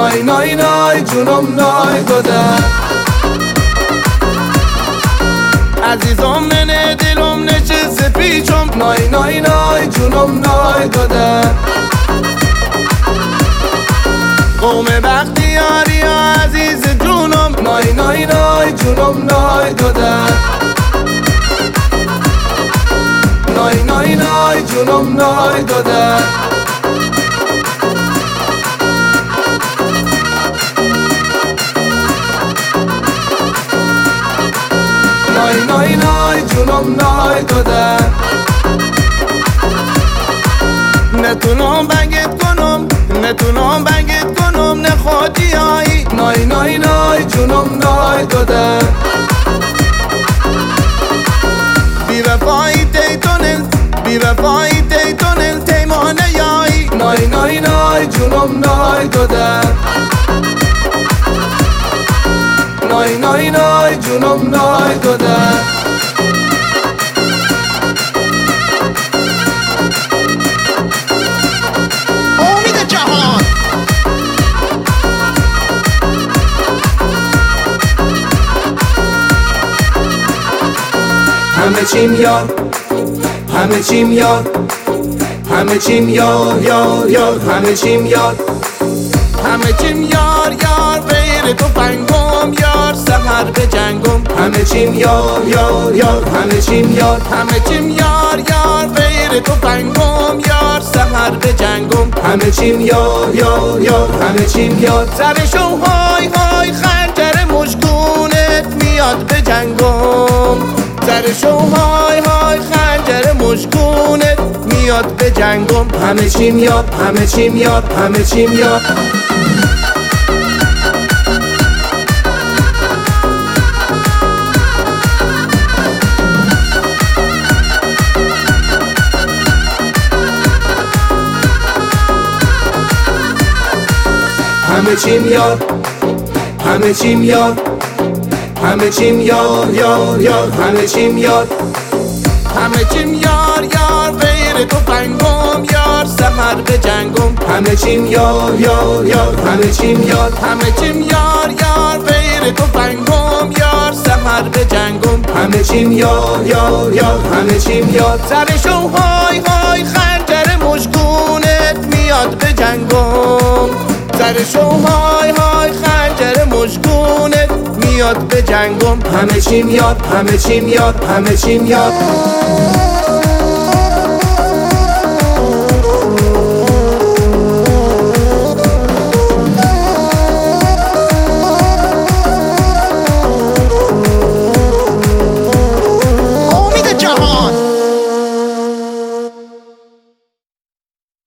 نای نای نای جونم نای دادن عزیزم من دلم نشسته پیچم نای نای نای جونم نای دادن قوم بختیاری یا عزیز جونم نای نای نای جونم نای دادن نای نای نای جونم نای دادن نای نای نای جونم نای دادن نتونم بنگت کنم نتونم بنگت کنم نخوادی آیی نای نای نای جونم نای دادن بی وفایی تیتونل بی وفایی تیتونل تیمانه یایی نای نای نای جونم نای دادن نای نای نای جونم نای دادن امید جهان همه چیم یار همه چیم یار همه چیم یار یار یار همه چیم یار همه چیم یار یار غیر تو پنگم یار سحر به جنگم همه چیم یار یار یار همه چیم یار همه چیم یار یار غیر تو پنگم یار سحر به جنگم همه چیم یار یار یار همه چیم یار سرشو های های خنجر مشکونت میاد به جنگم سرشو های های خنجر مشکونت میاد به جنگم همه چیم یار همه چیم یار همه چیم یار همه چیم یار همه چیم یار همه چیم یار یار یار همه چیم یار همه چیم یار یار غیر تو پنگم یار سحر به جنگم همه چیم یار یار یار همه چیم یار همه چیم یار یار غیر تو پنگم یار سحر به جنگم همه چیم یار یار یار همه چیم یار سرشو های های خنجر مشکونت میاد به جنگم سرشو های های خنجر مشکونت میاد به جنگم همه چیم یار همه چیم یار همه چیم یار